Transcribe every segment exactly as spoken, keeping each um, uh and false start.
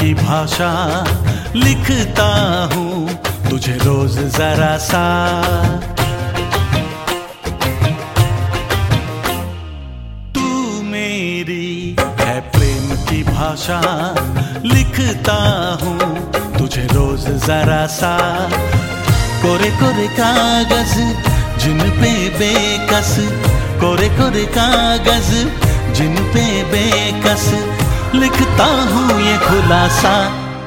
की भाषा लिखता हूँ तुझे रोज जरा सा। तू मेरी है प्रेम की भाषा लिखता हूँ तुझे रोज जरा सा। कोरे कोरे कागज जिन पे बेकस, कोरे कोरे कागज जिन पे बेकस लिखता हूँ ये खुलासा।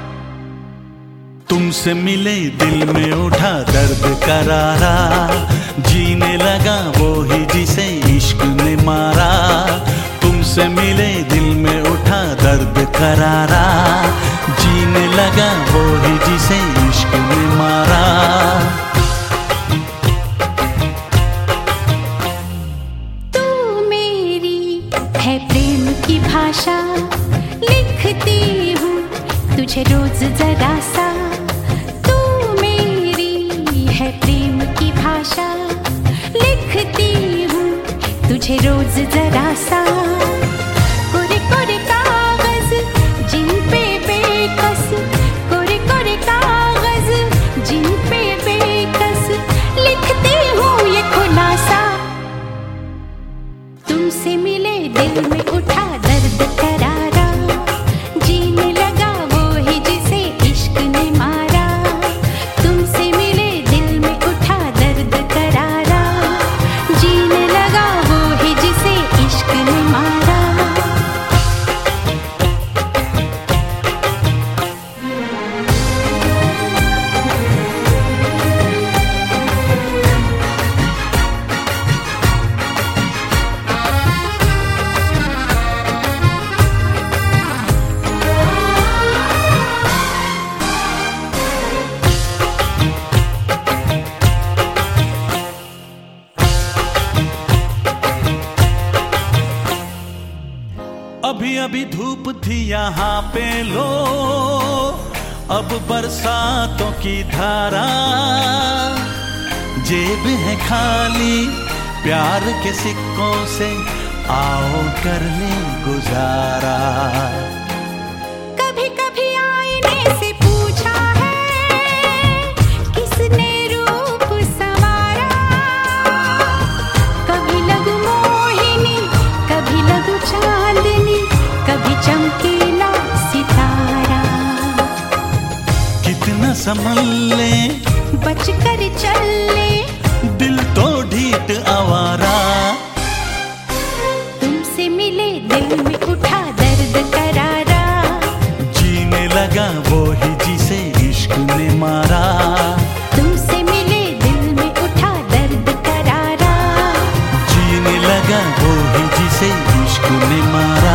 तुमसे मिले दिल में उठा दर्द करारा, जीने लगा वो ही जिसे इश्क ने मारा। तुमसे मिले दिल में उठा दर्द करारा, जीने लगा वो ही जिसे इश्क ने मारा। तू मेरी है प्रेम की भाषा लिखती हूँ तुझे रोज जरा सा। तू मेरी है प्रेम की भाषा लिखती हूँ तुझे रोज जरा सा। कोरे कोरे कागज जिन पे बेकस, कोरे कोरे कागज जिन पे बेकस लिखती हूँ ये खुलासा। तुमसे मिले दिल में उठा दर्द करारा, जीने लगा वो ही जिसे इश्क ने मारा। तुमसे मिले दिल में उठा दर्द करारा, जीने लगा वो ही जिसे इश्क ने मारा। अभी अभी धूप थी यहाँ पे लो, अब बरसातों की धारा। जेब है खाली प्यार के सिक्कों से, आओ कर ले गुजारा। कभी कभी आईने से पूछा है किसने रूप संवारा। कभी लगू मोहिनी, कभी लगू चांदनी, कभी चमकीला सितारा। कितना संभल ले बच कर चल ले, दिल तो ढीठ आवारा। तुमसे मिले दिल में उठा दर्द करारा, जीने लगा वो ही जिसे इश्क ने मारा। तुमसे मिले दिल में उठा दर्द करारा, जीने लगा वो ही जिसे इश्क ने मारा।